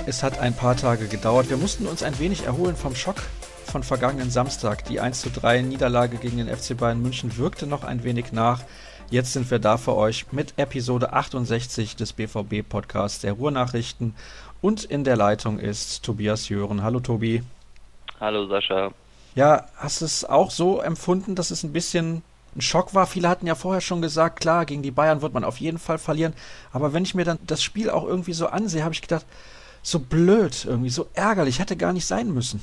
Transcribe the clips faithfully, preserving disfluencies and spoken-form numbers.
Es hat ein paar Tage gedauert. Wir mussten uns ein wenig erholen vom Schock von vergangenen Samstag. Die eins zu drei Niederlage gegen den F C Bayern München wirkte noch ein wenig nach. Jetzt sind wir da für euch mit Episode achtundsechzig des B V B-Podcasts der Ruhrnachrichten. Und in der Leitung ist Tobias Jören. Hallo Tobi. Hallo Sascha. Ja, hast du es auch so empfunden, dass es ein bisschen ein Schock war? Viele hatten ja vorher schon gesagt, klar, gegen die Bayern wird man auf jeden Fall verlieren. Aber wenn ich mir dann das Spiel auch irgendwie so ansehe, habe ich gedacht, so blöd irgendwie, so ärgerlich, hätte gar nicht sein müssen.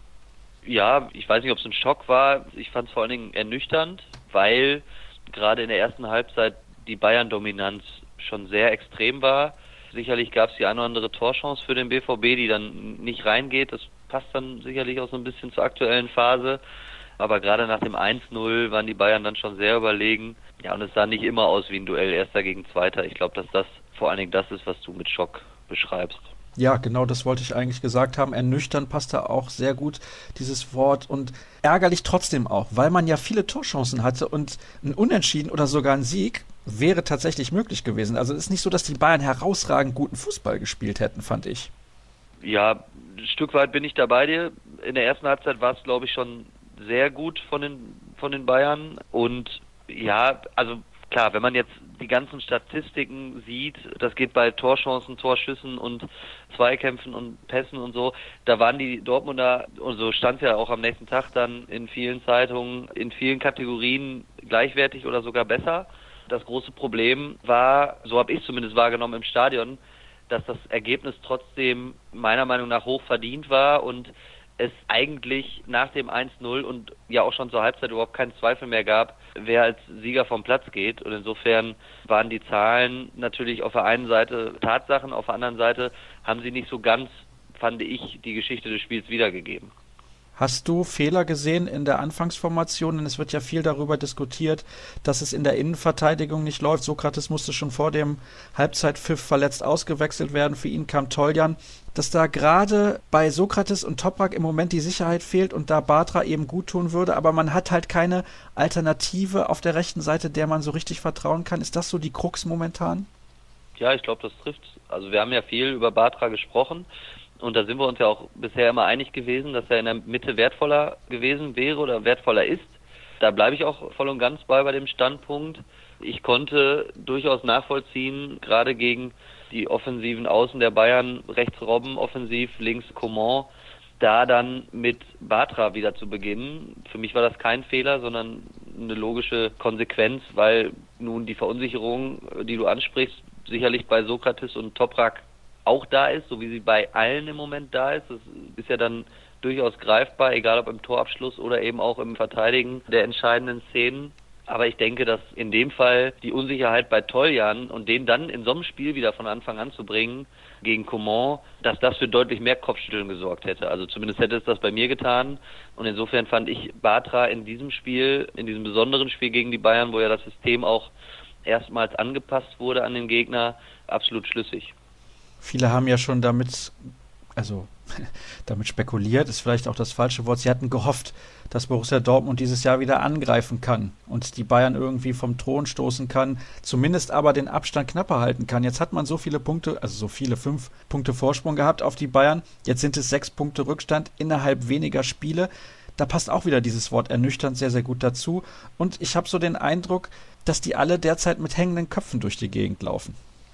Ja, ich weiß nicht, ob es ein Schock war. Ich fand es vor allen Dingen ernüchternd, weil gerade in der ersten Halbzeit die Bayern-Dominanz schon sehr extrem war. Sicherlich gab es die eine oder andere Torchance für den B V B, die dann nicht reingeht. Das passt dann sicherlich auch so ein bisschen zur aktuellen Phase. Aber gerade nach dem eins null waren die Bayern dann schon sehr überlegen. Ja, und es sah nicht immer aus wie ein Duell Erster gegen Zweiter. Ich glaube, dass das vor allen Dingen das ist, was du mit Schock beschreibst. Ja, genau, das wollte ich eigentlich gesagt haben. Ernüchternd passt da auch sehr gut, dieses Wort. Und ärgerlich trotzdem auch, weil man ja viele Torchancen hatte und ein Unentschieden oder sogar ein Sieg wäre tatsächlich möglich gewesen. Also es ist nicht so, dass die Bayern herausragend guten Fußball gespielt hätten, fand ich. Ja, ein Stück weit bin ich da bei dir. In der ersten Halbzeit war es, glaube ich, schon sehr gut von den, von den Bayern. Und ja, also klar, wenn man jetzt die ganzen Statistiken sieht, das geht bei Torchancen, Torschüssen und Zweikämpfen und Pässen und so, da waren die Dortmunder, und so stand es ja auch am nächsten Tag dann in vielen Zeitungen, in vielen Kategorien gleichwertig oder sogar besser. Das große Problem war, so habe ich zumindest wahrgenommen im Stadion, dass das Ergebnis trotzdem meiner Meinung nach hoch verdient war und es eigentlich nach dem eins null und ja auch schon zur Halbzeit überhaupt keinen Zweifel mehr gab, wer als Sieger vom Platz geht. Und insofern waren die Zahlen natürlich auf der einen Seite Tatsachen, auf der anderen Seite haben sie nicht so ganz, fand ich, die Geschichte des Spiels wiedergegeben. Hast du Fehler gesehen in der Anfangsformation? Denn es wird ja viel darüber diskutiert, dass es in der Innenverteidigung nicht läuft. Sokrates musste schon vor dem Halbzeitpfiff verletzt ausgewechselt werden. Für ihn kam Toljan. Dass da gerade bei Sokrates und Toprak im Moment die Sicherheit fehlt und da Bartra eben gut tun würde, aber man hat halt keine Alternative auf der rechten Seite, der man so richtig vertrauen kann. Ist das so die Krux momentan? Ja, ich glaube, das trifft. Also wir haben ja viel über Bartra gesprochen. Und da sind wir uns ja auch bisher immer einig gewesen, dass er in der Mitte wertvoller gewesen wäre oder wertvoller ist. Da bleibe ich auch voll und ganz bei bei dem Standpunkt. Ich konnte durchaus nachvollziehen, gerade gegen die offensiven Außen der Bayern, rechts Robben, offensiv, links Coman, da dann mit Bartra wieder zu beginnen. Für mich war das kein Fehler, sondern eine logische Konsequenz, weil nun die Verunsicherung, die du ansprichst, sicherlich bei Sokrates und Toprak auch da ist, so wie sie bei allen im Moment da ist. Das ist ja dann durchaus greifbar, egal ob im Torabschluss oder eben auch im Verteidigen der entscheidenden Szenen. Aber ich denke, dass in dem Fall die Unsicherheit bei Toljan und den dann in so einem Spiel wieder von Anfang an zu bringen gegen Coman, dass das für deutlich mehr Kopfschütteln gesorgt hätte. Also zumindest hätte es das bei mir getan. Und insofern fand ich Bartra in diesem Spiel, in diesem besonderen Spiel gegen die Bayern, wo ja das System auch erstmals angepasst wurde an den Gegner, absolut schlüssig. Viele haben ja schon damit, also damit spekuliert, ist vielleicht auch das falsche Wort. Sie hatten gehofft, dass Borussia Dortmund dieses Jahr wieder angreifen kann und die Bayern irgendwie vom Thron stoßen kann, zumindest aber den Abstand knapper halten kann. Jetzt hat man so viele Punkte, also so viele, fünf Punkte Vorsprung gehabt auf die Bayern. Jetzt sind es sechs Punkte Rückstand innerhalb weniger Spiele. Da passt auch wieder dieses Wort ernüchternd sehr, sehr gut dazu. Und ich habe so den Eindruck, dass die alle derzeit mit hängenden Köpfen durch die Gegend laufen.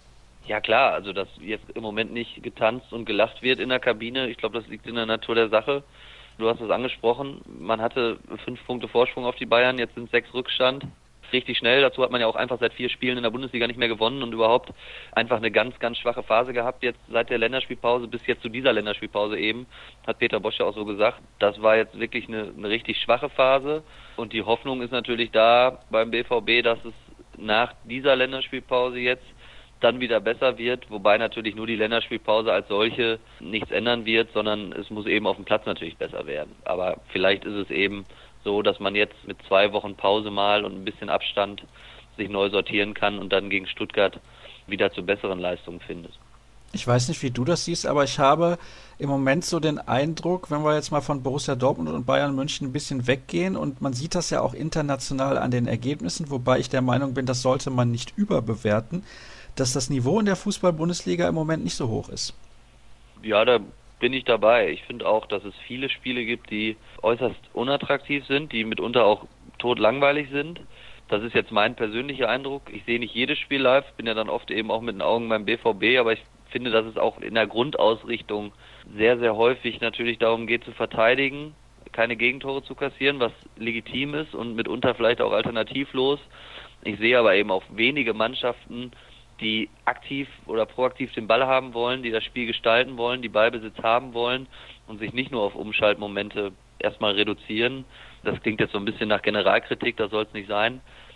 Ja klar, also dass jetzt im Moment nicht getanzt und gelacht wird in der Kabine, ich glaube, das liegt in der Natur der Sache. Du hast es angesprochen, man hatte fünf Punkte Vorsprung auf die Bayern, jetzt sind sechs Rückstand. Richtig schnell, dazu hat man ja auch einfach seit vier Spielen in der Bundesliga nicht mehr gewonnen und überhaupt einfach eine ganz, ganz schwache Phase gehabt, jetzt seit der Länderspielpause bis jetzt zu dieser Länderspielpause eben, hat Peter Bosz ja auch so gesagt. Das war jetzt wirklich eine, eine richtig schwache Phase und die Hoffnung ist natürlich da beim B V B, dass es nach dieser Länderspielpause jetzt dann wieder besser wird, wobei natürlich nur die Länderspielpause als solche nichts ändern wird, sondern es muss eben auf dem Platz natürlich besser werden. Aber vielleicht ist es eben so, dass man jetzt mit zwei Wochen Pause mal und ein bisschen Abstand sich neu sortieren kann und dann gegen Stuttgart wieder zu besseren Leistungen findet. Ich weiß nicht, wie du das siehst, aber ich habe im Moment so den Eindruck, wenn wir jetzt mal von Borussia Dortmund und Bayern München ein bisschen weggehen und man sieht das ja auch international an den Ergebnissen, wobei ich der Meinung bin, das sollte man nicht überbewerten, dass das Niveau in der Fußball-Bundesliga im Moment nicht so hoch ist. Ja, da bin ich dabei. Ich finde auch, dass es viele Spiele gibt, die äußerst unattraktiv sind, die mitunter auch totlangweilig sind. Das ist jetzt mein persönlicher Eindruck. Ich sehe nicht jedes Spiel live, bin ja dann oft eben auch mit den Augen beim B V B, aber ich finde, dass es auch in der Grundausrichtung sehr, sehr häufig natürlich darum geht zu verteidigen, keine Gegentore zu kassieren, was legitim ist und mitunter vielleicht auch alternativlos. Ich sehe aber eben auch wenige Mannschaften, die aktiv oder proaktiv den Ball haben wollen, die das Spiel gestalten wollen, die Ballbesitz haben wollen und sich nicht nur auf Umschaltmomente erstmal reduzieren. Das klingt jetzt so ein bisschen nach Generalkritik, das soll es nicht sein.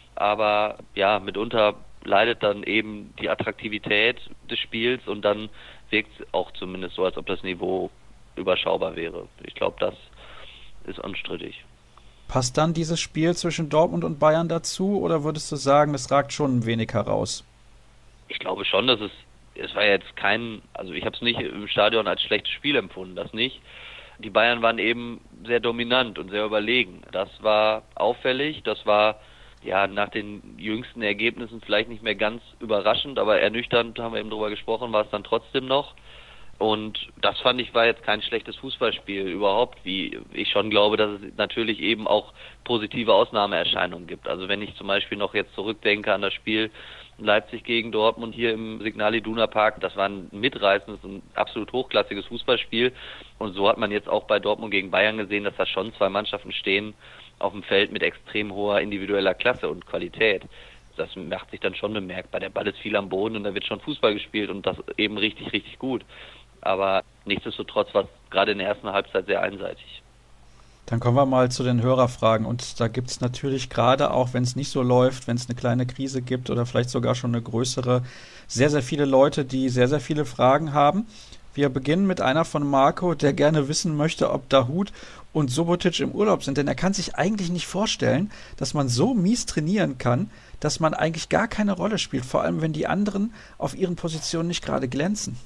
Aber ja, mitunter leidet dann eben die Attraktivität des Spiels und dann wirkt es auch zumindest so, als ob das Niveau überschaubar wäre. Ich glaube, das ist unstrittig. Passt dann dieses Spiel zwischen Dortmund und Bayern dazu oder würdest du sagen, es ragt schon ein wenig heraus? Ich glaube schon, dass es, es war jetzt kein, also ich habe es nicht im Stadion als schlechtes Spiel empfunden, das nicht. Die Bayern waren eben sehr dominant und sehr überlegen. Das war auffällig, das war ja nach den jüngsten Ergebnissen vielleicht nicht mehr ganz überraschend, aber ernüchternd, haben wir eben drüber gesprochen, war es dann trotzdem noch. Und das fand ich war jetzt kein schlechtes Fußballspiel überhaupt, wie ich schon glaube, dass es natürlich eben auch positive Ausnahmeerscheinungen gibt. Also wenn ich zum Beispiel noch jetzt zurückdenke an das Spiel Leipzig gegen Dortmund hier im Signal Iduna Park, das war ein mitreißendes und absolut hochklassiges Fußballspiel. Und so hat man jetzt auch bei Dortmund gegen Bayern gesehen, dass da schon zwei Mannschaften stehen auf dem Feld mit extrem hoher individueller Klasse und Qualität. Das macht sich dann schon bemerkbar. Der Ball ist viel am Boden und da wird schon Fußball gespielt und das eben richtig, richtig gut. Aber nichtsdestotrotz war es gerade in der ersten Halbzeit sehr einseitig. Dann kommen wir mal zu den Hörerfragen. Und da gibt es natürlich gerade auch, wenn es nicht so läuft, wenn es eine kleine Krise gibt oder vielleicht sogar schon eine größere, sehr, sehr viele Leute, die sehr, sehr viele Fragen haben. Wir beginnen mit einer von Marco, der gerne wissen möchte, ob Dahoud und Subotic im Urlaub sind. Denn er kann sich eigentlich nicht vorstellen, dass man so mies trainieren kann, dass man eigentlich gar keine Rolle spielt. Vor allem, wenn die anderen auf ihren Positionen nicht gerade glänzen.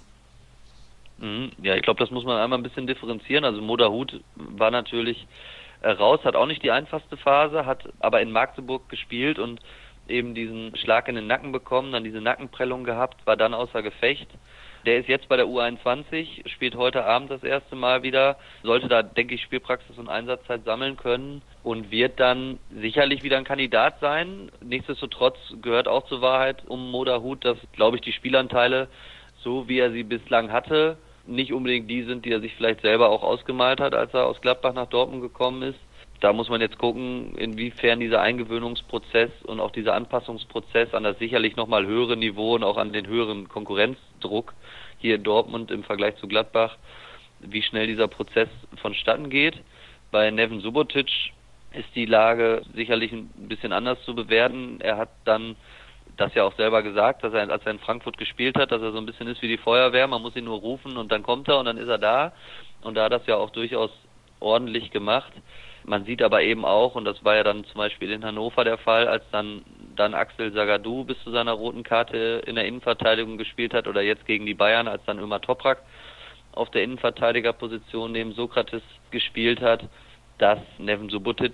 Ja, ich glaube, das muss man einmal ein bisschen differenzieren. Also Mo Dahoud war natürlich äh, raus, hat auch nicht die einfachste Phase, hat aber in Magdeburg gespielt und eben diesen Schlag in den Nacken bekommen, dann diese Nackenprellung gehabt, war dann außer Gefecht. Der ist jetzt bei der U einundzwanzig, spielt heute Abend das erste Mal wieder, sollte da, denke ich, Spielpraxis und Einsatzzeit sammeln können und wird dann sicherlich wieder ein Kandidat sein. Nichtsdestotrotz gehört auch zur Wahrheit um Mo Dahoud, dass, glaube ich, die Spielanteile, so wie er sie bislang hatte, nicht unbedingt die sind, die er sich vielleicht selber auch ausgemalt hat, als er aus Gladbach nach Dortmund gekommen ist. Da muss man jetzt gucken, inwiefern dieser Eingewöhnungsprozess und auch dieser Anpassungsprozess an das sicherlich nochmal höhere Niveau und auch an den höheren Konkurrenzdruck hier in Dortmund im Vergleich zu Gladbach, wie schnell dieser Prozess vonstatten geht. Bei Neven Subotic ist die Lage sicherlich ein bisschen anders zu bewerten. Er hat dann das ja auch selber gesagt, dass er, als er in Frankfurt gespielt hat, dass er so ein bisschen ist wie die Feuerwehr, man muss ihn nur rufen und dann kommt er und dann ist er da. Und da hat er das ja auch durchaus ordentlich gemacht. Man sieht aber eben auch, und das war ja dann zum Beispiel in Hannover der Fall, als dann, dann Axel Zagadou bis zu seiner roten Karte in der Innenverteidigung gespielt hat oder jetzt gegen die Bayern, als dann Ömer Toprak auf der Innenverteidigerposition neben Sokrates gespielt hat, dass Neven Subotic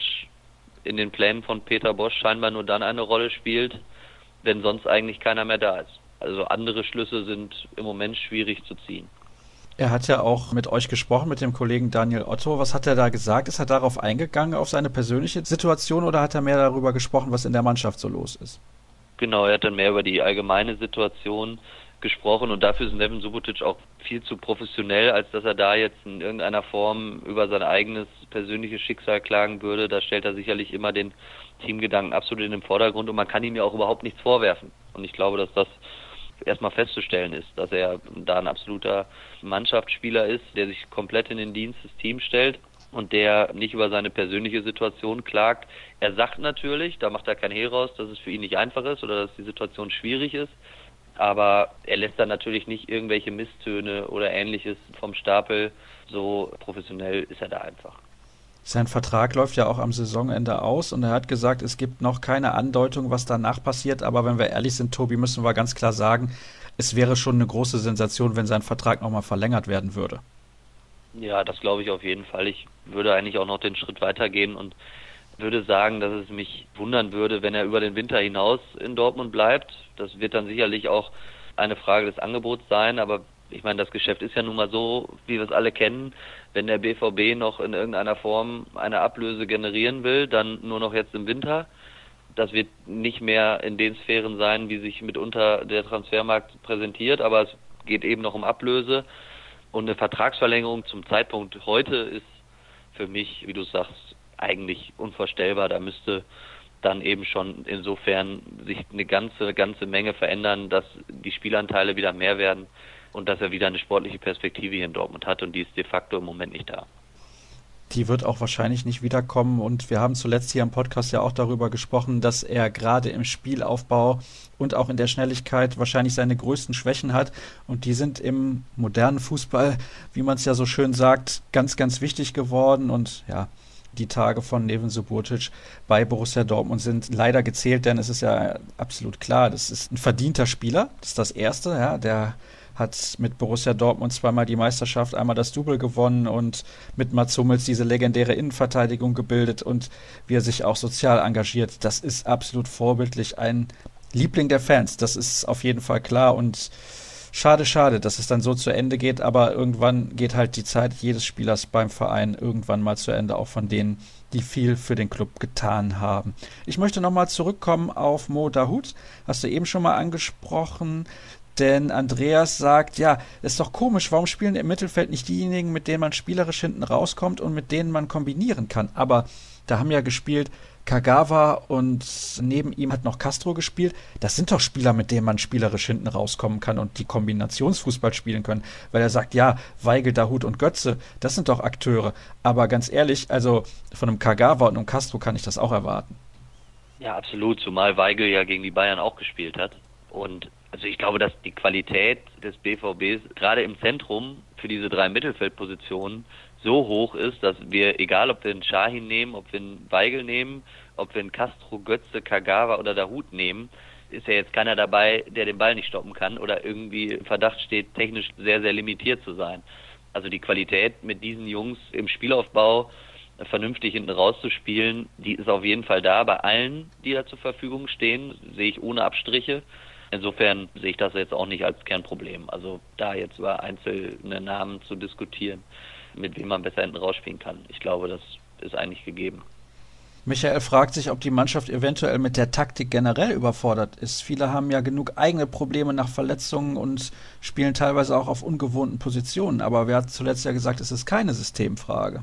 in den Plänen von Peter Bosz scheinbar nur dann eine Rolle spielt, wenn sonst eigentlich keiner mehr da ist. Also andere Schlüsse sind im Moment schwierig zu ziehen. Er hat ja auch mit euch gesprochen, mit dem Kollegen Daniel Otto. Was hat er da gesagt? Ist er darauf eingegangen, auf seine persönliche Situation, oder hat er mehr darüber gesprochen, was in der Mannschaft so los ist? Genau, er hat dann mehr über die allgemeine Situation gesprochen und dafür ist Neven Subotic auch viel zu professionell, als dass er da jetzt in irgendeiner Form über sein eigenes persönliches Schicksal klagen würde. Da stellt er sicherlich immer den Teamgedanken absolut in den Vordergrund und man kann ihm ja auch überhaupt nichts vorwerfen. Und ich glaube, dass das erstmal festzustellen ist, dass er da ein absoluter Mannschaftsspieler ist, der sich komplett in den Dienst des Teams stellt und der nicht über seine persönliche Situation klagt. Er sagt natürlich, da macht er kein Hehl raus, dass es für ihn nicht einfach ist oder dass die Situation schwierig ist, aber er lässt dann natürlich nicht irgendwelche Misstöne oder Ähnliches vom Stapel. So professionell ist er da einfach. Sein Vertrag läuft ja auch am Saisonende aus und er hat gesagt, es gibt noch keine Andeutung, was danach passiert. Aber wenn wir ehrlich sind, Tobi, müssen wir ganz klar sagen, es wäre schon eine große Sensation, wenn sein Vertrag nochmal verlängert werden würde. Ja, das glaube ich auf jeden Fall. Ich würde eigentlich auch noch den Schritt weitergehen und würde sagen, dass es mich wundern würde, wenn er über den Winter hinaus in Dortmund bleibt. Das wird dann sicherlich auch eine Frage des Angebots sein, aber Ich meine, das Geschäft ist ja nun mal so, wie wir es alle kennen. Wenn der B V B noch in irgendeiner Form eine Ablöse generieren will, dann nur noch jetzt im Winter. Das wird nicht mehr in den Sphären sein, wie sich mitunter der Transfermarkt präsentiert, aber es geht eben noch um Ablöse. Und eine Vertragsverlängerung zum Zeitpunkt heute ist für mich, wie du sagst, eigentlich unvorstellbar. Da müsste dann eben schon insofern sich eine ganze, ganze Menge verändern, dass die Spielanteile wieder mehr werden und dass er wieder eine sportliche Perspektive hier in Dortmund hat, und die ist de facto im Moment nicht da. Die wird auch wahrscheinlich nicht wiederkommen, und wir haben zuletzt hier im Podcast ja auch darüber gesprochen, dass er gerade im Spielaufbau und auch in der Schnelligkeit wahrscheinlich seine größten Schwächen hat, und die sind im modernen Fußball, wie man es ja so schön sagt, ganz, ganz wichtig geworden. Und ja, die Tage von Neven Subotic bei Borussia Dortmund sind leider gezählt, denn es ist ja absolut klar, das ist ein verdienter Spieler, das ist das Erste, ja, der hat mit Borussia Dortmund zweimal die Meisterschaft, einmal das Double gewonnen und mit Mats Hummels diese legendäre Innenverteidigung gebildet, und wie er sich auch sozial engagiert, das ist absolut vorbildlich, ein Liebling der Fans, das ist auf jeden Fall klar. Und schade, schade, dass es dann so zu Ende geht, aber irgendwann geht halt die Zeit jedes Spielers beim Verein irgendwann mal zu Ende, auch von denen, die viel für den Club getan haben. Ich möchte nochmal zurückkommen auf Mo Dahoud, hast du eben schon mal angesprochen, denn Andreas sagt, ja, ist doch komisch, warum spielen im Mittelfeld nicht diejenigen, mit denen man spielerisch hinten rauskommt und mit denen man kombinieren kann? Aber da haben ja gespielt Kagawa und neben ihm hat noch Castro gespielt. Das sind doch Spieler, mit denen man spielerisch hinten rauskommen kann und die Kombinationsfußball spielen können. Weil er sagt, ja, Weigl, Dahoud und Götze, das sind doch Akteure. Aber ganz ehrlich, also von einem Kagawa und einem Castro kann ich das auch erwarten. Ja, absolut, zumal Weigl ja gegen die Bayern auch gespielt hat. Und also ich glaube, dass die Qualität des B V Bs gerade im Zentrum für diese drei Mittelfeldpositionen so hoch ist, dass wir, egal ob wir einen Şahin nehmen, ob wir einen Weigl nehmen, ob wir einen Castro, Götze, Kagawa oder Dahoud nehmen, ist ja jetzt keiner dabei, der den Ball nicht stoppen kann oder irgendwie im Verdacht steht, technisch sehr, sehr limitiert zu sein. Also die Qualität, mit diesen Jungs im Spielaufbau vernünftig hinten rauszuspielen, die ist auf jeden Fall da. Bei allen, die da zur Verfügung stehen, sehe ich ohne Abstriche. Insofern sehe ich das jetzt auch nicht als Kernproblem. Also da jetzt über einzelne Namen zu diskutieren, mit wem man besser hinten rausspielen kann. Ich glaube, das ist eigentlich gegeben. Michael fragt sich, ob die Mannschaft eventuell mit der Taktik generell überfordert ist. Viele haben ja genug eigene Probleme nach Verletzungen und spielen teilweise auch auf ungewohnten Positionen. Aber wer hat zuletzt ja gesagt, es ist keine Systemfrage?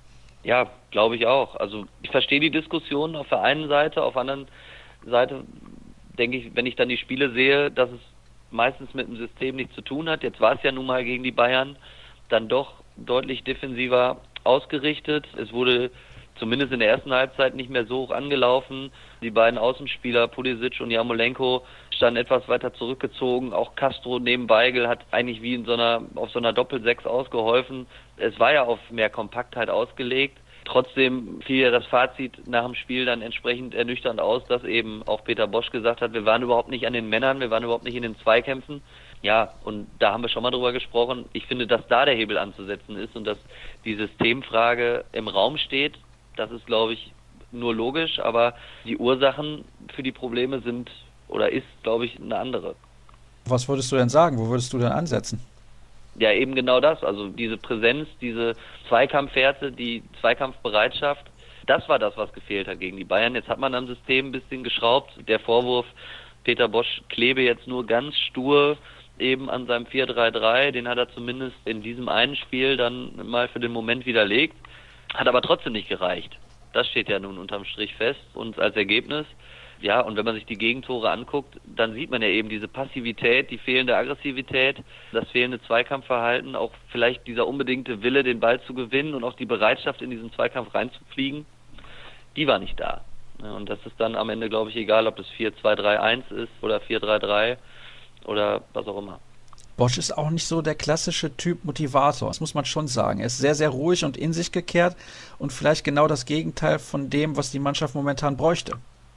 Ja, glaube ich auch. Also ich verstehe die Diskussion auf der einen Seite, auf der anderen Seite denke ich, wenn ich dann die Spiele sehe, dass es meistens mit dem System nichts zu tun hat. Jetzt war es ja nun mal gegen die Bayern dann doch deutlich defensiver ausgerichtet. Es wurde zumindest in der ersten Halbzeit nicht mehr so hoch angelaufen. Die beiden Außenspieler, Pulisic und Yarmolenko, standen etwas weiter zurückgezogen. Auch Castro neben Weigl hat eigentlich wie in so einer, auf so einer Doppelsechs ausgeholfen. Es war ja auf mehr Kompaktheit ausgelegt. Trotzdem fiel ja das Fazit nach dem Spiel dann entsprechend ernüchternd aus, dass eben auch Peter Bosz gesagt hat, wir waren überhaupt nicht an den Männern, wir waren überhaupt nicht in den Zweikämpfen. Ja, und da haben wir schon mal drüber gesprochen. Ich finde, dass da der Hebel anzusetzen ist und dass die Systemfrage im Raum steht. Das ist, glaube ich, nur logisch, aber die Ursachen für die Probleme sind oder ist, glaube ich, eine andere. Was würdest du denn sagen? Wo würdest du denn ansetzen? Ja, eben genau das. Also diese Präsenz, diese Zweikampfwerte, die Zweikampfbereitschaft, das war das, was gefehlt hat gegen die Bayern. Jetzt hat man am System ein bisschen geschraubt. Der Vorwurf, Peter Bosz klebe jetzt nur ganz stur eben an seinem vier drei drei, den hat er zumindest in diesem einen Spiel dann mal für den Moment widerlegt. Hat aber trotzdem nicht gereicht. Das steht ja nun unterm Strich fest. Und als Ergebnis, ja, und wenn man sich die Gegentore anguckt, dann sieht man ja eben diese Passivität, die fehlende Aggressivität, das fehlende Zweikampfverhalten, auch vielleicht dieser unbedingte Wille, den Ball zu gewinnen und auch die Bereitschaft, in diesen Zweikampf reinzufliegen, die war nicht da. Und das ist dann am Ende, glaube ich, egal, ob das vier zwei drei eins ist oder vier drei drei oder was auch immer. Bosz ist auch nicht so der klassische Typ Motivator, das muss man schon sagen. Er ist sehr, sehr ruhig und in sich gekehrt und vielleicht genau das Gegenteil von dem, was die Mannschaft momentan bräuchte.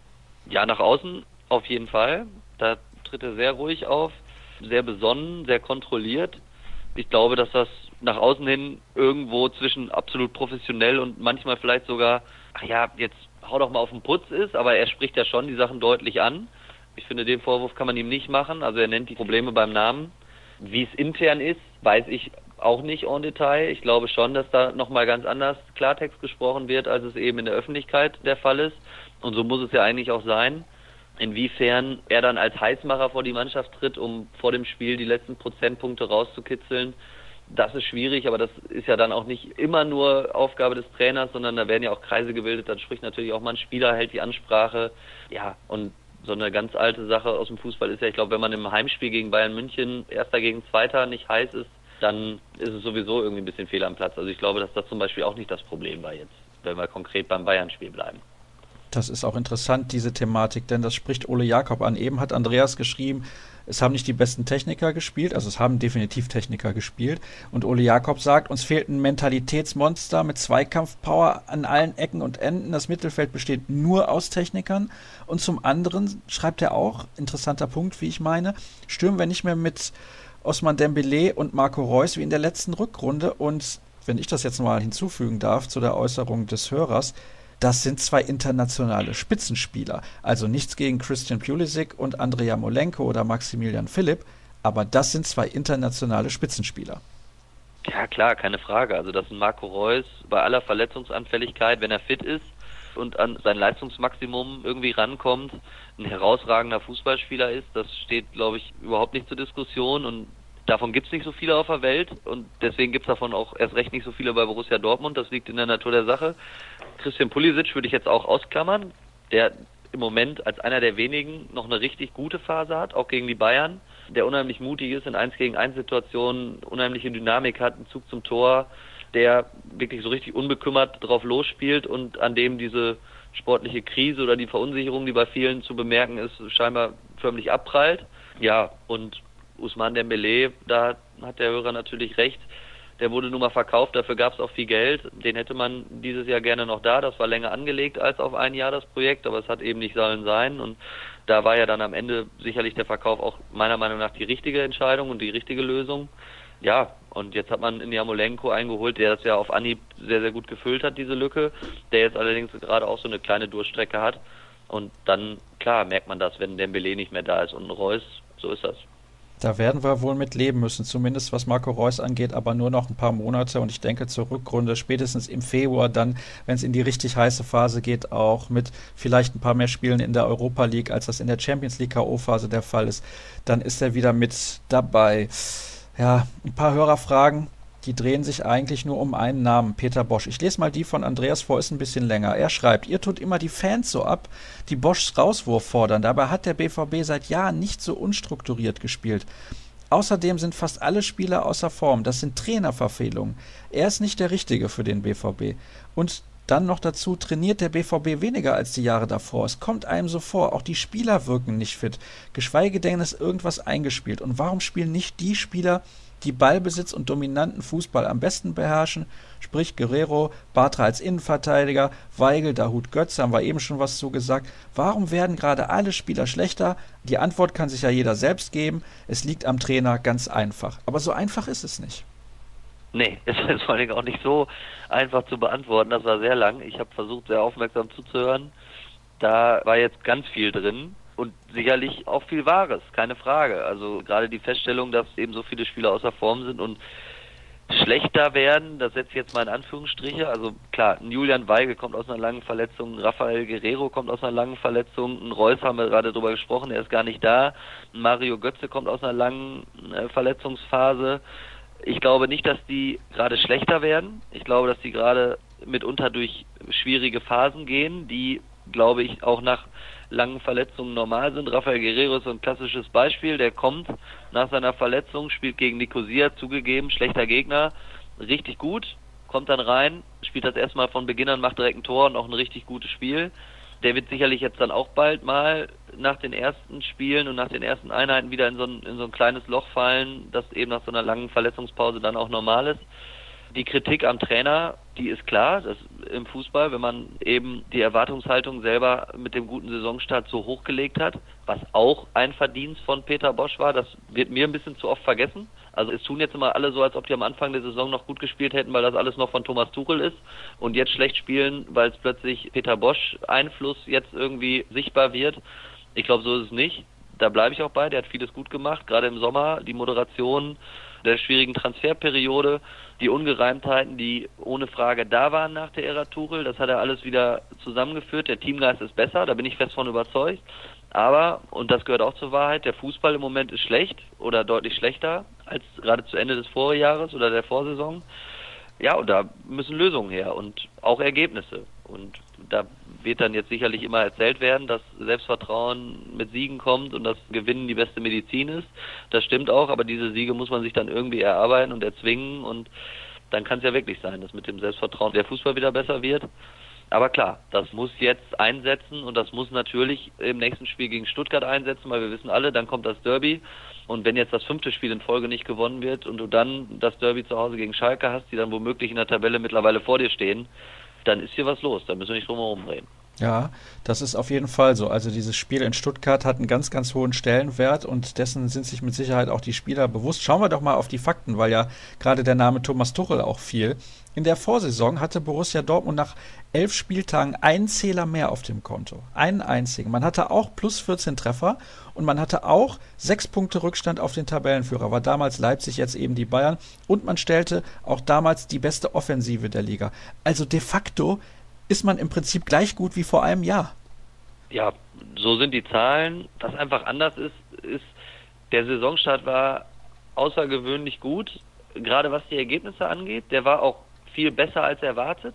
Ja, nach außen auf jeden Fall. Da tritt er sehr ruhig auf, sehr besonnen, sehr kontrolliert. Ich glaube, dass das nach außen hin irgendwo zwischen absolut professionell und manchmal vielleicht sogar, ach ja, jetzt hau doch mal auf den Putz ist, aber er spricht ja schon die Sachen deutlich an. Ich finde, den Vorwurf kann man ihm nicht machen. Also er nennt die Probleme beim Namen. Wie es intern ist, weiß ich auch nicht en Detail. Ich glaube schon, dass da nochmal ganz anders Klartext gesprochen wird, als es eben in der Öffentlichkeit der Fall ist. Und so muss es ja eigentlich auch sein. Inwiefern er dann als Heißmacher vor die Mannschaft tritt, um vor dem Spiel die letzten Prozentpunkte rauszukitzeln, das ist schwierig, aber das ist ja dann auch nicht immer nur Aufgabe des Trainers, sondern da werden ja auch Kreise gebildet, dann spricht natürlich auch mal ein Spieler, hält die Ansprache. Ja, und so eine ganz alte Sache aus dem Fußball ist ja, ich glaube, wenn man im Heimspiel gegen Bayern München Erster gegen Zweiter nicht heiß ist, dann ist es sowieso irgendwie ein bisschen fehl am Platz. Also ich glaube, dass das zum Beispiel auch nicht das Problem war jetzt, wenn wir konkret beim Bayern-Spiel bleiben. Das ist auch interessant, diese Thematik, denn das spricht Ole Jakob an. Eben hat Andreas geschrieben, es haben nicht die besten Techniker gespielt, also es haben definitiv Techniker gespielt. Und Ole Jakob sagt, uns fehlt ein Mentalitätsmonster mit Zweikampfpower an allen Ecken und Enden. Das Mittelfeld besteht nur aus Technikern. Und zum anderen schreibt er auch, interessanter Punkt, wie ich meine, stürmen wir nicht mehr mit Ousmane Dembélé und Marco Reus wie in der letzten Rückrunde. Und wenn ich das jetzt mal hinzufügen darf zu der Äußerung des Hörers, das sind zwei internationale Spitzenspieler. Also nichts gegen Christian Pulisic und Andrej Yarmolenko oder Maximilian Philipp, aber das sind zwei internationale Spitzenspieler. Ja klar, keine Frage. Also dass ein Marco Reus bei aller Verletzungsanfälligkeit, wenn er fit ist und an sein Leistungsmaximum irgendwie rankommt, ein herausragender Fußballspieler ist, das steht, glaube ich, überhaupt nicht zur Diskussion und davon gibt es nicht so viele auf der Welt und deswegen gibt es davon auch erst recht nicht so viele bei Borussia Dortmund, das liegt in der Natur der Sache. Christian Pulisic würde ich jetzt auch ausklammern, der im Moment als einer der wenigen noch eine richtig gute Phase hat, auch gegen die Bayern, der unheimlich mutig ist in eins gegen eins Situationen, unheimliche Dynamik hat, einen Zug zum Tor, der wirklich so richtig unbekümmert drauf losspielt und an dem diese sportliche Krise oder die Verunsicherung, die bei vielen zu bemerken ist, scheinbar förmlich abprallt. Ja, und Ousmane Dembélé, da hat der Hörer natürlich recht, der wurde nun mal verkauft, dafür gab es auch viel Geld, den hätte man dieses Jahr gerne noch da, das war länger angelegt als auf ein Jahr das Projekt, aber es hat eben nicht sollen sein und da war ja dann am Ende sicherlich der Verkauf auch meiner Meinung nach die richtige Entscheidung und die richtige Lösung. Ja, und jetzt hat man in Yarmolenko eingeholt, der das ja auf Anhieb sehr, sehr gut gefüllt hat, diese Lücke, der jetzt allerdings gerade auch so eine kleine Durchstrecke hat und dann, klar, merkt man das, wenn Dembélé nicht mehr da ist und ein Reus, so ist das. Da werden wir wohl mit leben müssen, zumindest was Marco Reus angeht, aber nur noch ein paar Monate und ich denke zur Rückrunde spätestens im Februar dann, wenn es in die richtig heiße Phase geht, auch mit vielleicht ein paar mehr Spielen in der Europa League, als das in der Champions League K O-Phase der Fall ist, dann ist er wieder mit dabei. Ja, ein paar Hörerfragen, die drehen sich eigentlich nur um einen Namen, Peter Bosz. Ich lese mal die von Andreas vor, ist ein bisschen länger. Er schreibt, ihr tut immer die Fans so ab, die Boszs Rauswurf fordern. Dabei hat der B V B seit Jahren nicht so unstrukturiert gespielt. Außerdem sind fast alle Spieler außer Form. Das sind Trainerverfehlungen. Er ist nicht der Richtige für den B V B. Und dann noch dazu, trainiert der B V B weniger als die Jahre davor. Es kommt einem so vor, auch die Spieler wirken nicht fit. Geschweige denn, ist irgendwas eingespielt. Und warum spielen nicht die Spieler, die Ballbesitz und dominanten Fußball am besten beherrschen, sprich Guerrero, Bartra als Innenverteidiger, Weigl, Dahut Götze, haben wir eben schon was zu gesagt. Warum werden gerade alle Spieler schlechter? Die Antwort kann sich ja jeder selbst geben. Es liegt am Trainer, ganz einfach. Aber so einfach ist es nicht. Nee, es ist vor allem auch nicht so einfach zu beantworten. Das war sehr lang. Ich habe versucht, sehr aufmerksam zuzuhören. Da war jetzt ganz viel drin. Und sicherlich auch viel Wahres, keine Frage. Also gerade die Feststellung, dass eben so viele Spieler außer Form sind und schlechter werden, das setze ich jetzt mal in Anführungsstriche. Also klar, ein Julian Weigl kommt aus einer langen Verletzung, ein Rafael Guerrero kommt aus einer langen Verletzung, ein Reus haben wir gerade drüber gesprochen, er ist gar nicht da. Ein Mario Götze kommt aus einer langen äh, Verletzungsphase. Ich glaube nicht, dass die gerade schlechter werden. Ich glaube, dass die gerade mitunter durch schwierige Phasen gehen, die, glaube ich, auch nach langen Verletzungen normal sind. Rafael Guerrero ist so ein klassisches Beispiel, der kommt nach seiner Verletzung, spielt gegen Nicosia, zugegeben, schlechter Gegner, richtig gut, kommt dann rein, spielt das erstmal von Beginn an, macht direkt ein Tor und auch ein richtig gutes Spiel. Der wird sicherlich jetzt dann auch bald mal nach den ersten Spielen und nach den ersten Einheiten wieder in so ein, in so ein kleines Loch fallen, das eben nach so einer langen Verletzungspause dann auch normal ist. Die Kritik am Trainer, die ist klar, das im Fußball, wenn man eben die Erwartungshaltung selber mit dem guten Saisonstart so hochgelegt hat, was auch ein Verdienst von Peter Bosz war, das wird mir ein bisschen zu oft vergessen. Also es tun jetzt immer alle so, als ob die am Anfang der Saison noch gut gespielt hätten, weil das alles noch von Thomas Tuchel ist und jetzt schlecht spielen, weil es plötzlich Peter Bosz Einfluss jetzt irgendwie sichtbar wird. Ich glaube, so ist es nicht. da bleibe ich auch bei, der hat vieles gut gemacht, gerade im Sommer, die Moderation der schwierigen Transferperiode, die Ungereimtheiten, die ohne Frage da waren nach der Ära Tuchel, das hat er alles wieder zusammengeführt, der Teamgeist ist besser, da bin ich fest von überzeugt, aber, und das gehört auch zur Wahrheit, der Fußball im Moment ist schlecht oder deutlich schlechter als gerade zu Ende des Vorjahres oder der Vorsaison. Ja, und da müssen Lösungen her und auch Ergebnisse. Und da wird dann jetzt sicherlich immer erzählt werden, dass Selbstvertrauen mit Siegen kommt und dass Gewinnen die beste Medizin ist. Das stimmt auch, aber diese Siege muss man sich dann irgendwie erarbeiten und erzwingen. Und dann kann es ja wirklich sein, dass mit dem Selbstvertrauen der Fußball wieder besser wird. Aber klar, das muss jetzt einsetzen und das muss natürlich im nächsten Spiel gegen Stuttgart einsetzen, weil wir wissen alle, dann kommt das Derby. Und wenn jetzt das fünfte Spiel in Folge nicht gewonnen wird und du dann das Derby zu Hause gegen Schalke hast, die dann womöglich in der Tabelle mittlerweile vor dir stehen, dann ist hier was los. Da müssen wir nicht drum herum reden. Ja, das ist auf jeden Fall so. Also dieses Spiel in Stuttgart hat einen ganz, ganz hohen Stellenwert und dessen sind sich mit Sicherheit auch die Spieler bewusst. Schauen wir doch mal auf die Fakten, weil ja gerade der Name Thomas Tuchel auch fiel. In der Vorsaison hatte Borussia Dortmund nach elf Spieltagen einen Zähler mehr auf dem Konto. Einen einzigen. Man hatte auch plus vierzehn Treffer und man hatte auch sechs Punkte Rückstand auf den Tabellenführer. War damals Leipzig, jetzt eben die Bayern. Und man stellte auch damals die beste Offensive der Liga. Also de facto ist man im Prinzip gleich gut wie vor einem Jahr. Ja, so sind die Zahlen. Was einfach anders ist, ist, der Saisonstart war außergewöhnlich gut, gerade was die Ergebnisse angeht. Der war auch viel besser als erwartet.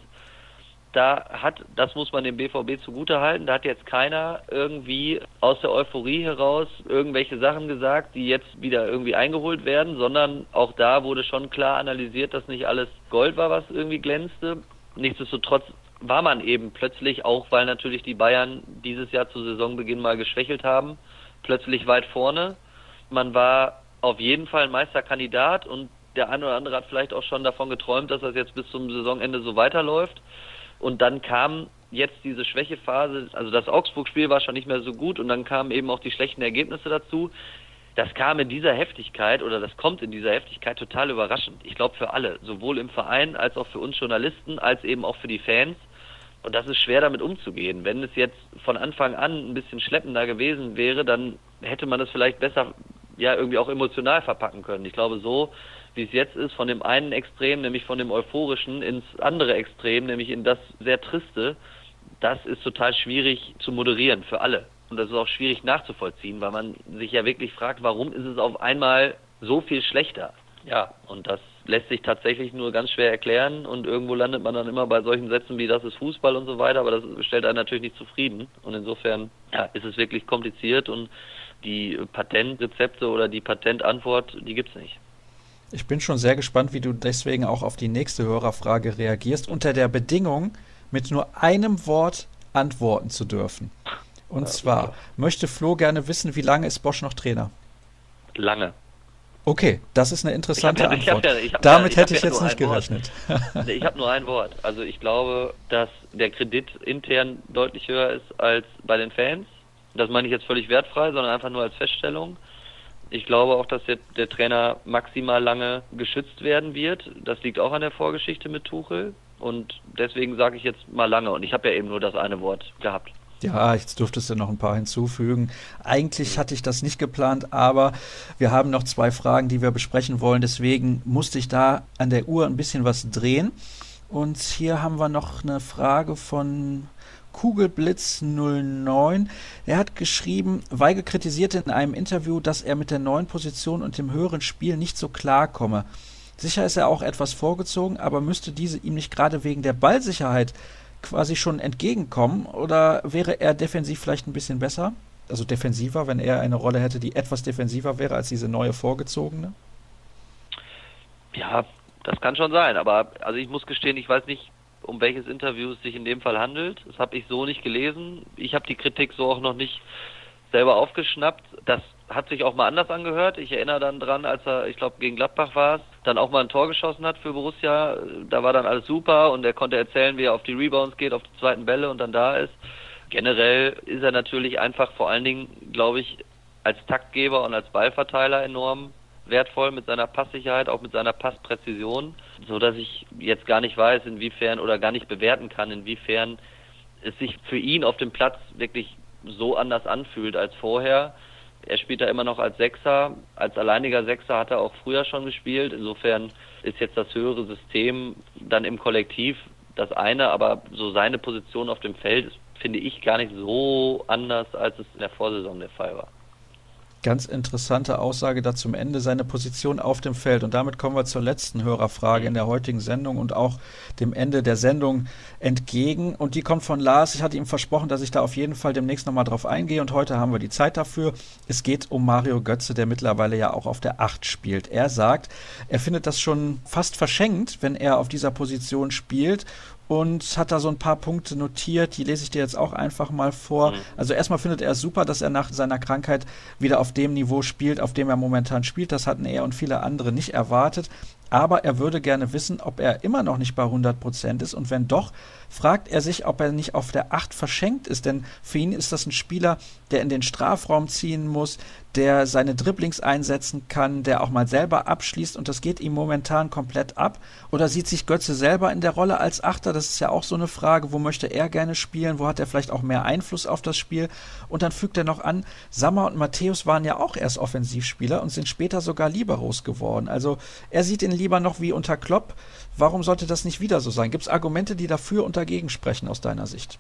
Da hat, das muss man dem B V B zugutehalten, da hat jetzt keiner irgendwie aus der Euphorie heraus irgendwelche Sachen gesagt, die jetzt wieder irgendwie eingeholt werden, sondern auch da wurde schon klar analysiert, dass nicht alles Gold war, was irgendwie glänzte. Nichtsdestotrotz war man eben plötzlich, auch weil natürlich die Bayern dieses Jahr zu Saisonbeginn mal geschwächelt haben, plötzlich weit vorne. Man war auf jeden Fall ein Meisterkandidat und der eine oder andere hat vielleicht auch schon davon geträumt, dass das jetzt bis zum Saisonende so weiterläuft. Und dann kam jetzt diese Schwächephase, also das Augsburg-Spiel war schon nicht mehr so gut und dann kamen eben auch die schlechten Ergebnisse dazu. Das kam in dieser Heftigkeit oder das kommt in dieser Heftigkeit total überraschend. Ich glaube für alle, sowohl im Verein als auch für uns Journalisten, als eben auch für die Fans. Und das ist schwer damit umzugehen. Wenn es jetzt von Anfang an ein bisschen schleppender gewesen wäre, dann hätte man es vielleicht besser ja irgendwie auch emotional verpacken können. Ich glaube so, wie es jetzt ist, von dem einen Extrem, nämlich von dem Euphorischen, ins andere Extrem, nämlich in das sehr Triste, das ist total schwierig zu moderieren für alle. Und das ist auch schwierig nachzuvollziehen, weil man sich ja wirklich fragt, warum ist es auf einmal so viel schlechter? Ja, und das lässt sich tatsächlich nur ganz schwer erklären und irgendwo landet man dann immer bei solchen Sätzen wie das ist Fußball und so weiter, aber das stellt einen natürlich nicht zufrieden und insofern ja, ist es wirklich kompliziert und die Patentrezepte oder die Patentantwort, die gibt's nicht. Ich bin schon sehr gespannt, wie du deswegen auch auf die nächste Hörerfrage reagierst, unter der Bedingung, mit nur einem Wort antworten zu dürfen. Und ja, zwar super. Möchte Flo gerne wissen, wie lange ist Bosch noch Trainer? Lange. Okay, das ist eine interessante ja, Antwort. Ja, ich Damit ja, hätte ich ja jetzt nicht gerechnet. Ich habe nur ein Wort. Also ich glaube, dass der Kredit intern deutlich höher ist als bei den Fans. Das meine ich jetzt völlig wertfrei, sondern einfach nur als Feststellung. Ich glaube auch, dass der, der Trainer maximal lange geschützt werden wird. Das liegt auch an der Vorgeschichte mit Tuchel. Und deswegen sage ich jetzt mal lange. Und ich habe ja eben nur das eine Wort gehabt. Ja, jetzt dürftest du noch ein paar hinzufügen. Eigentlich hatte ich das nicht geplant, aber wir haben noch zwei Fragen, die wir besprechen wollen. Deswegen musste ich da an der Uhr ein bisschen was drehen. Und hier haben wir noch eine Frage von Kugelblitz null neun. Er hat geschrieben, Weige kritisierte in einem Interview, dass er mit der neuen Position und dem höheren Spiel nicht so klar komme. Sicher ist er auch etwas vorgezogen, aber müsste diese ihm nicht gerade wegen der Ballsicherheit quasi schon entgegenkommen oder wäre er defensiv vielleicht ein bisschen besser? Also defensiver, wenn er eine Rolle hätte, die etwas defensiver wäre als diese neue vorgezogene? Ja, das kann schon sein, aber also ich muss gestehen, ich weiß nicht, um welches Interview es sich in dem Fall handelt. Das habe ich so nicht gelesen. Ich habe die Kritik so auch noch nicht selber aufgeschnappt. Das hat sich auch mal anders angehört. Ich erinnere dann dran, als er, ich glaube, gegen Gladbach war es, dann auch mal ein Tor geschossen hat für Borussia. Da war dann alles super und er konnte erzählen, wie er auf die Rebounds geht, auf die zweiten Bälle und dann da ist. Generell ist er natürlich einfach vor allen Dingen, glaube ich, als Taktgeber und als Ballverteiler enorm wertvoll mit seiner Passsicherheit, auch mit seiner Passpräzision, so dass ich jetzt gar nicht weiß, inwiefern oder gar nicht bewerten kann, inwiefern es sich für ihn auf dem Platz wirklich so anders anfühlt als vorher. Er spielt da immer noch als Sechser. Als alleiniger Sechser hat er auch früher schon gespielt. Insofern ist jetzt das höhere System dann im Kollektiv das eine, aber so seine Position auf dem Feld ist, finde ich, gar nicht so anders, als es in der Vorsaison der Fall war. Ganz interessante Aussage da zum Ende, seine Position auf dem Feld. Und damit kommen wir zur letzten Hörerfrage in der heutigen Sendung und auch dem Ende der Sendung entgegen. Und die kommt von Lars. Ich hatte ihm versprochen, dass ich da auf jeden Fall demnächst nochmal drauf eingehe. Und heute haben wir die Zeit dafür. Es geht um Mario Götze, der mittlerweile ja auch auf der Acht spielt. Er sagt, er findet das schon fast verschenkt, wenn er auf dieser Position spielt. Und hat da so ein paar Punkte notiert, die lese ich dir jetzt auch einfach mal vor. Mhm. Also erstmal findet er es super, dass er nach seiner Krankheit wieder auf dem Niveau spielt, auf dem er momentan spielt. Das hatten er und viele andere nicht erwartet. Aber er würde gerne wissen, ob er immer noch nicht bei hundert Prozent ist. Und wenn doch, fragt er sich, ob er nicht auf der Acht verschenkt ist. Denn für ihn ist das ein Spieler, der in den Strafraum ziehen muss, der seine Dribblings einsetzen kann, der auch mal selber abschließt. Und das geht ihm momentan komplett ab. Oder sieht sich Götze selber in der Rolle als Achter? Das ist ja auch so eine Frage. Wo möchte er gerne spielen? Wo hat er vielleicht auch mehr Einfluss auf das Spiel? Und dann fügt er noch an, Sammer und Matthäus waren ja auch erst Offensivspieler und sind später sogar Liberos geworden. Also er sieht ihn lieber noch wie unter Klopp. Warum sollte das nicht wieder so sein? Gibt es Argumente, die dafür und dagegen sprechen aus deiner Sicht?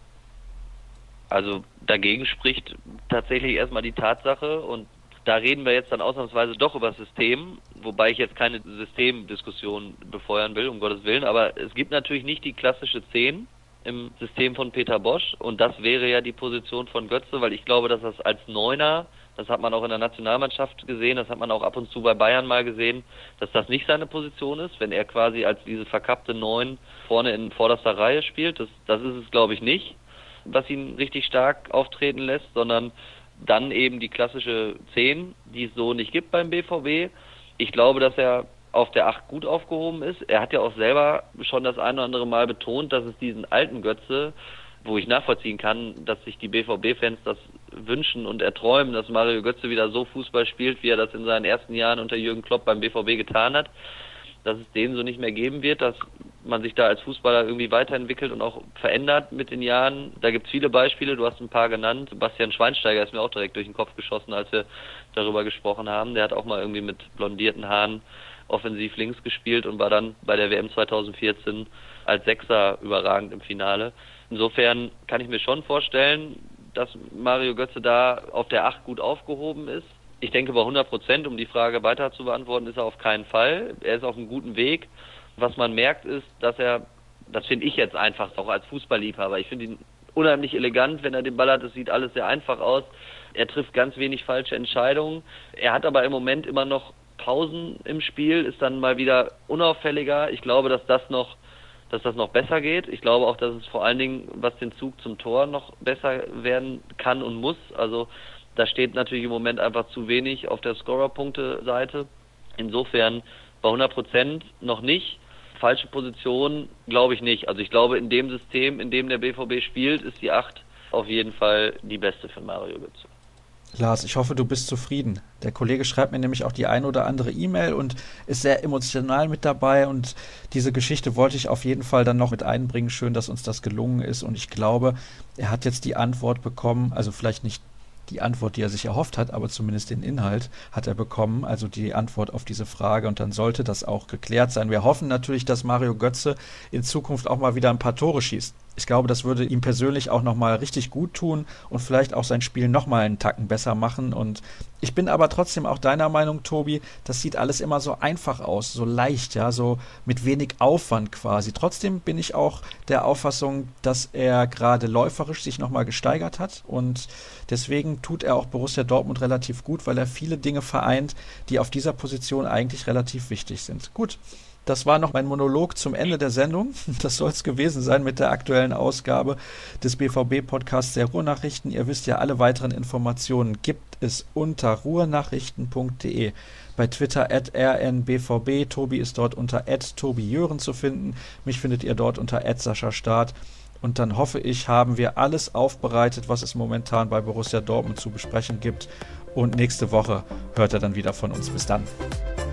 Also dagegen spricht tatsächlich erstmal die Tatsache, und da reden wir jetzt dann ausnahmsweise doch über das System, wobei ich jetzt keine Systemdiskussion befeuern will, um Gottes Willen, aber es gibt natürlich nicht die klassische Zehn im System von Peter Bosz, und das wäre ja die Position von Götze, weil ich glaube, dass das als Neuner, das hat man auch in der Nationalmannschaft gesehen, das hat man auch ab und zu bei Bayern mal gesehen, dass das nicht seine Position ist, wenn er quasi als diese verkappte Neun vorne in vorderster Reihe spielt. Das, das ist es, glaube ich, nicht, was ihn richtig stark auftreten lässt, sondern dann eben die klassische Zehn, die es so nicht gibt beim B V B. Ich glaube, dass er auf der Acht gut aufgehoben ist. Er hat ja auch selber schon das ein oder andere Mal betont, dass es diesen alten Götze, wo ich nachvollziehen kann, dass sich die B V B-Fans das wünschen und erträumen, dass Mario Götze wieder so Fußball spielt, wie er das in seinen ersten Jahren unter Jürgen Klopp beim B V B getan hat, dass es den so nicht mehr geben wird, dass man sich da als Fußballer irgendwie weiterentwickelt und auch verändert mit den Jahren. Da gibt es viele Beispiele, du hast ein paar genannt. Sebastian Schweinsteiger ist mir auch direkt durch den Kopf geschossen, als wir darüber gesprochen haben. Der hat auch mal irgendwie mit blondierten Haaren offensiv links gespielt und war dann bei der W M zweitausendvierzehn als Sechser überragend im Finale. Insofern kann ich mir schon vorstellen, dass Mario Götze da auf der Acht gut aufgehoben ist. Ich denke, bei hundert Prozent, um die Frage weiter zu beantworten, ist er auf keinen Fall. Er ist auf einem guten Weg. Was man merkt ist, dass er, das finde ich jetzt einfach auch als Fußballliebhaber, ich finde ihn unheimlich elegant, wenn er den Ball hat, es sieht alles sehr einfach aus. Er trifft ganz wenig falsche Entscheidungen. Er hat aber im Moment immer noch Pausen im Spiel, ist dann mal wieder unauffälliger. Ich glaube, dass das noch, dass das noch besser geht. Ich glaube auch, dass es vor allen Dingen, was den Zug zum Tor noch besser werden kann und muss. Also da steht natürlich im Moment einfach zu wenig auf der Scorer-Punkte-Seite. Insofern bei hundert Prozent noch nicht. Falsche Position glaube ich nicht. Also ich glaube, in dem System, in dem der B V B spielt, ist die Acht auf jeden Fall die beste für Mario Götze. Lars, ich hoffe, du bist zufrieden. Der Kollege schreibt mir nämlich auch die ein oder andere E-Mail und ist sehr emotional mit dabei, und diese Geschichte wollte ich auf jeden Fall dann noch mit einbringen. Schön, dass uns das gelungen ist, und ich glaube, er hat jetzt die Antwort bekommen, also vielleicht nicht die Antwort, die er sich erhofft hat, aber zumindest den Inhalt hat er bekommen, also die Antwort auf diese Frage, und dann sollte das auch geklärt sein. Wir hoffen natürlich, dass Mario Götze in Zukunft auch mal wieder ein paar Tore schießt. Ich glaube, das würde ihm persönlich auch nochmal richtig gut tun und vielleicht auch sein Spiel nochmal einen Tacken besser machen. Und ich bin aber trotzdem auch deiner Meinung, Tobi, das sieht alles immer so einfach aus, so leicht, ja, so mit wenig Aufwand quasi. Trotzdem bin ich auch der Auffassung, dass er gerade läuferisch sich nochmal gesteigert hat, und deswegen tut er auch Borussia Dortmund relativ gut, weil er viele Dinge vereint, die auf dieser Position eigentlich relativ wichtig sind. Gut. Das war noch mein Monolog zum Ende der Sendung. Das soll es gewesen sein mit der aktuellen Ausgabe des B V B-Podcasts der Ruhrnachrichten. Ihr wisst ja, alle weiteren Informationen gibt es unter ruhrnachrichten punkt de. Bei Twitter at r n b v b. Tobi ist dort unter at tobi jören zu finden. Mich findet ihr dort unter at sascha staat. Und dann hoffe ich, haben wir alles aufbereitet, was es momentan bei Borussia Dortmund zu besprechen gibt. Und nächste Woche hört ihr dann wieder von uns. Bis dann.